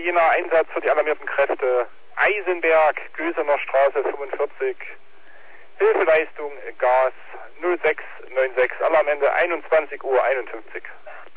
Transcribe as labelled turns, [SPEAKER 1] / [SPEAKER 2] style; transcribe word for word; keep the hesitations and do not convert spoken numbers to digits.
[SPEAKER 1] Jena, Einsatz für die alarmierten Kräfte. Eisenberg, Gösener Straße fünfundvierzig. Hilfeleistung, Gas null sechs neun sechs, Alarmende einundzwanzig Uhr einundfünfzig.